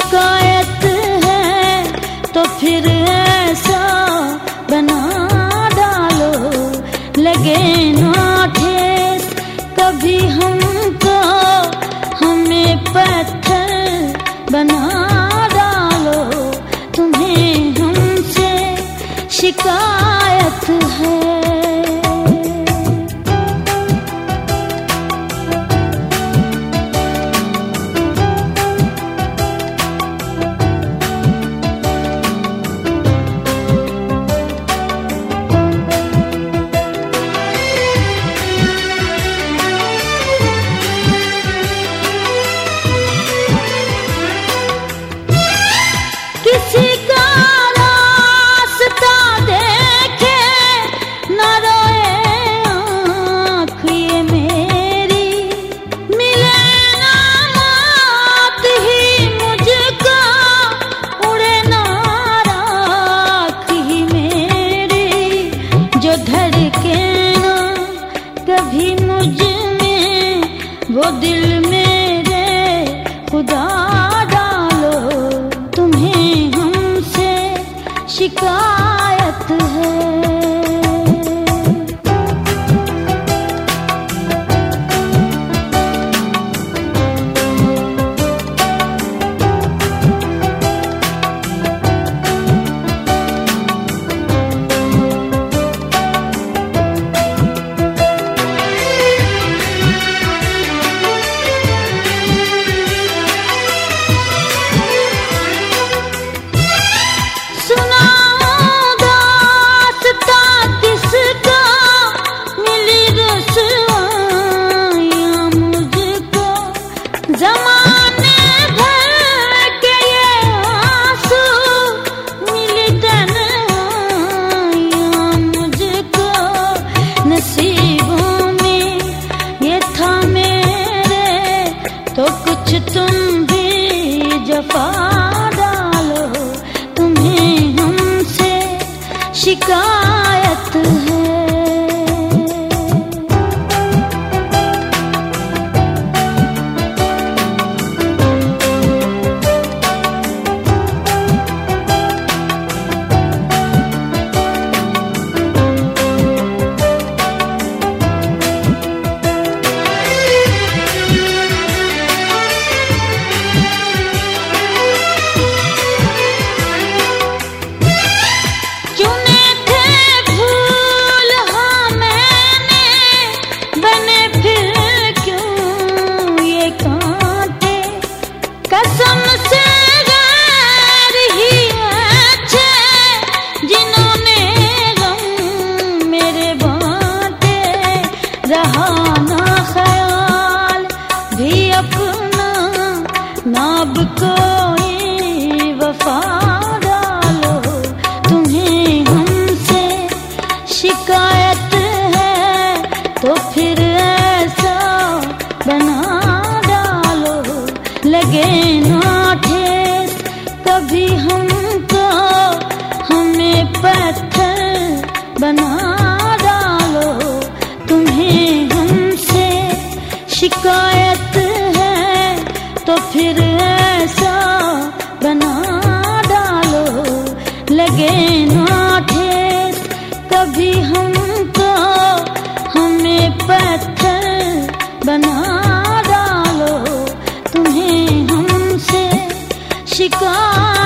शिकायत है तो फिर ऐसा बना डालो, लगे ना ठेस कभी हमको, हमें पत्थर बना डालो। तुम्हें हमसे शिकायत है। किसी का रास्ता देखे न रोए आँख ये मेरी, मिले ना मौत ही मुझको, उड़े ना राख ही मेरी, जो धड़के ना कभी मुझ में वो दिल मेरे खुदा डालो। तुम्हें हमसे शिकायत है। नसीबों में ये था मेरे, तो कुछ तुम भी जफा डालो। तुम्हें हमसे शिकायत है। कसम से गैर ही अच्छे जिन्होंने गम मेरे बांटे, रहा ना ख्याल भी अपना, नाब कोई वफा डालो। तुम्हें हमसे शिकायत है तो फिर ऐसा बना डालो, लगे ना ठेस कभी हमको, हमें पत्थर बना डालो। तुम्हें हमसे शिकायत है तो फिर ऐसा बना डालो, लगे ना ठेस कभी हमको, हमें पत्थर बना डालो। तुम्हें हमसे शिकायत